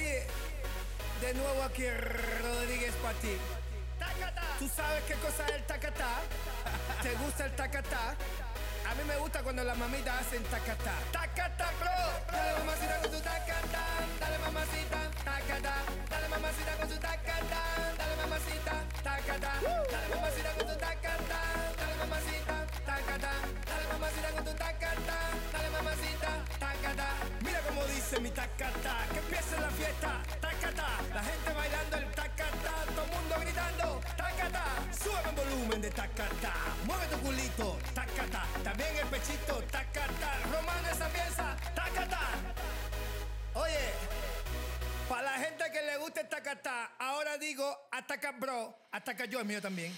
Oye, de nuevo aquí Rodríguez para ti. ¿Tú sabes qué cosa es el tacatá? ¿Te gusta el tacatá? A mí me gusta cuando las mamitas hacen tacatá. Tacatá, bro. Dale mamacita con tu tacatá. Dale mamacita, tacatá. Dale mamacita con tu tacatá. Dale mamacita, tacatá. Dale mamacita con tu tacatá. Dale mamacita, tacatá. Dale mamacita con tu tacatá. Dale mamacita, tacatá. Mira cómo dice mi tacatá. Que empiece la fiesta, tacatá. La gente bailando el tacatá. Todo el mundo gritando, tacatá. Sube el volumen de tacatá. Mueve tu culito, tacatá. También el pechito, tacatá. Romano esa pieza, tacatá. Oye, para la gente que le gusta el tacatá, ahora digo ataca bro, ataca yo, el mío también.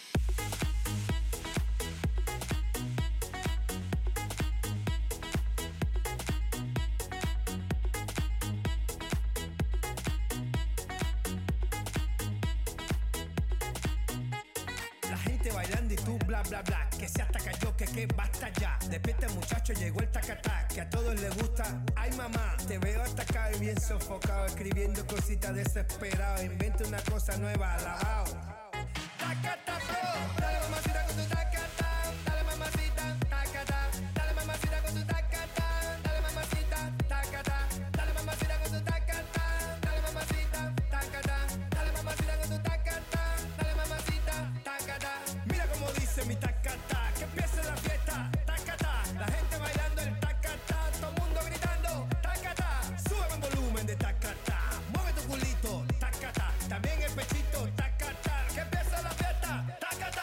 Bailando y tú bla bla bla, que se ataca yo, que basta ya. Despierta muchacho, llegó el tacatá, que a todos les gusta. Ay mamá, te veo atacado y bien sofocado, escribiendo cositas desesperado. Inventa una cosa nueva, alabao. Tacatá bro, dale mamacita con tu tacatá. Dale mamacita, tacatá. Dale mamacita con tu tacatá. Dale mamacita, tacatá. Dale mamacita con tu tacatá. Dale mamacita, tacatá. Dale mamacita con tu tacatá. Dale mamacita, tacatá. Como dice mi tacatá, que empiece la fiesta, tacatá. La gente bailando el tacatá, todo el mundo gritando, tacatá. Sube el volumen de tacatá, mueve tu culito, tacatá. También el pechito, tacatá. Que empiece la fiesta, tacatá.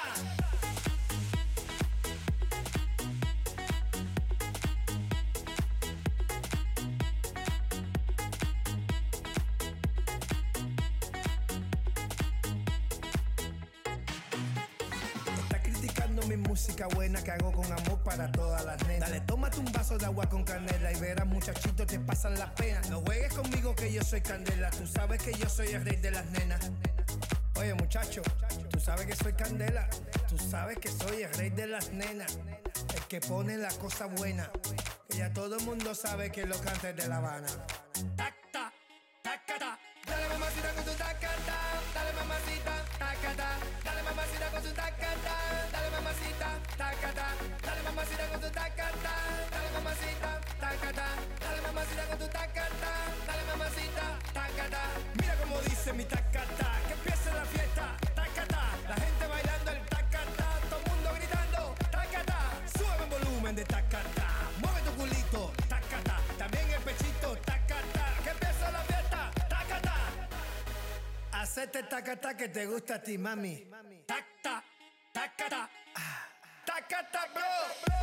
Mi música buena que hago con amor para todas las nenas. Dale, tómate un vaso de agua con canela y verás muchachito te pasan las penas. No juegues conmigo que yo soy candela. Tú sabes que yo soy el rey de las nenas. Oye muchacho, tú sabes que soy candela. Tú sabes que soy el rey de las nenas. El que pone la cosa buena. Que ya todo el mundo sabe que lo canta es de La Habana. Tacta, tacata. Dale mamacita con tu tacata. Dale mamacita, tacata. Dale mamacita con tu tacata. Dale mamacita, tacata. Dale mamacita con tu tacata. Dale mamacita, tacata. Dale mamacita con tu tacata. Dale mamacita, tacata. Mira cómo dice mi tacata. Que empiece la fiesta, tacata. La gente bailando el tacata. Todo el mundo gritando, tacata. Sube el volumen de tacata. Mueve tu culito, tacata. También el pechito, tacata. Que empiece la fiesta, tacata. Hacete tacata que te gusta a ti, mami. Tacta, tacata. Tacata, bro.